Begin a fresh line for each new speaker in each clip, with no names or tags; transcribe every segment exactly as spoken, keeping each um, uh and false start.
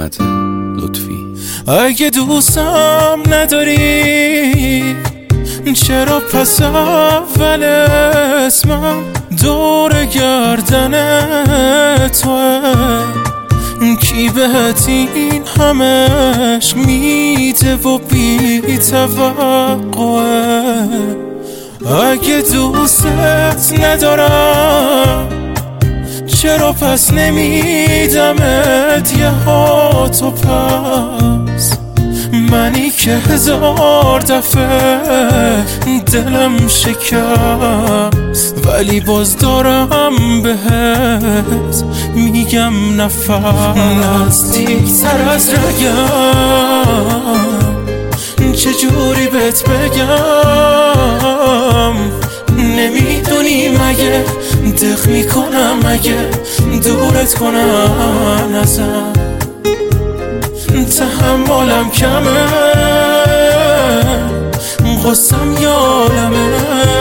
محمد لطفی.
اگه دوستم نداری چرا پس اول اسمم دور گردن توه؟ کی بهت این همش میده و بی توقعه؟ اگه دوستت ندارم چرا پس نمیدمت یه هاتو پس؟ منی که هزار دفعه دلم شکست ولی باز دارم بهت میگم نفس. نزدیکتر از رگم چجوری بهت بگم؟ نمیدونی مگه دق میکنم اگه دورت کنم ازم؟ تحملم کمه غصم یالمه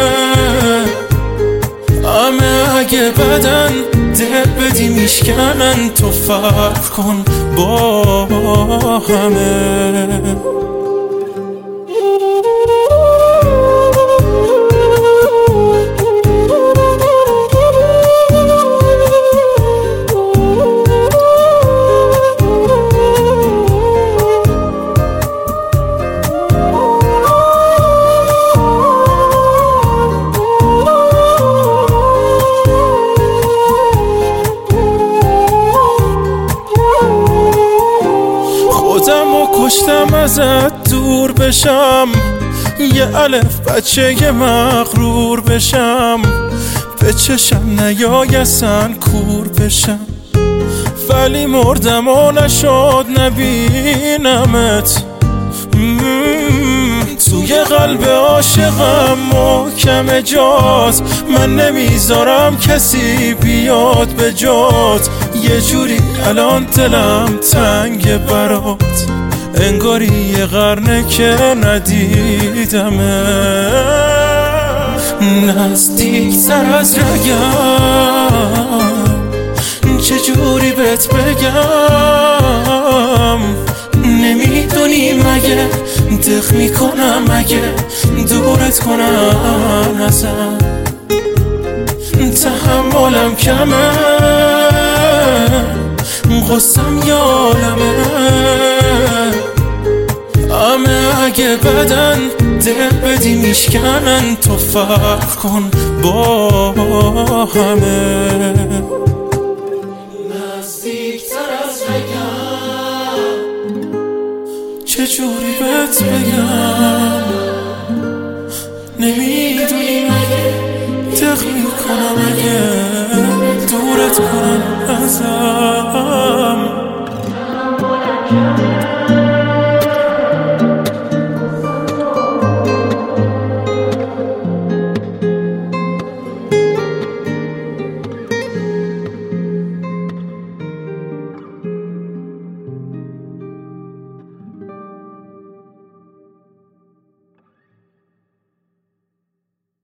همه اگه بدن دل بدی میشکنن تو فرق کن با همه. کشتم ازت دور بشم یه الف بچه یه مغرور بشم به چشم نیایسن کور بشم ولی مردم و نشد نبینمت. توی قلب عاشقم محکم جات من نمیذارم کسی بیاد به جات. یه جوری الان دلم تنگ برات انگاری یه قرنه که ندیدمه. نزدیکتر از رگم چجوری بهت بگم؟ نمیدونی مگه دق میکنم اگه دورت کنم ازم؟ تحملم کمه غصم یالمه همه اگه بدن دل بدی میشکنن تو فرق کن با همه.
نزدیکتر از رگم
چجوری بهت بگم؟ نمیدونی مگه دق میکنم اگه دورت کنم ازم؟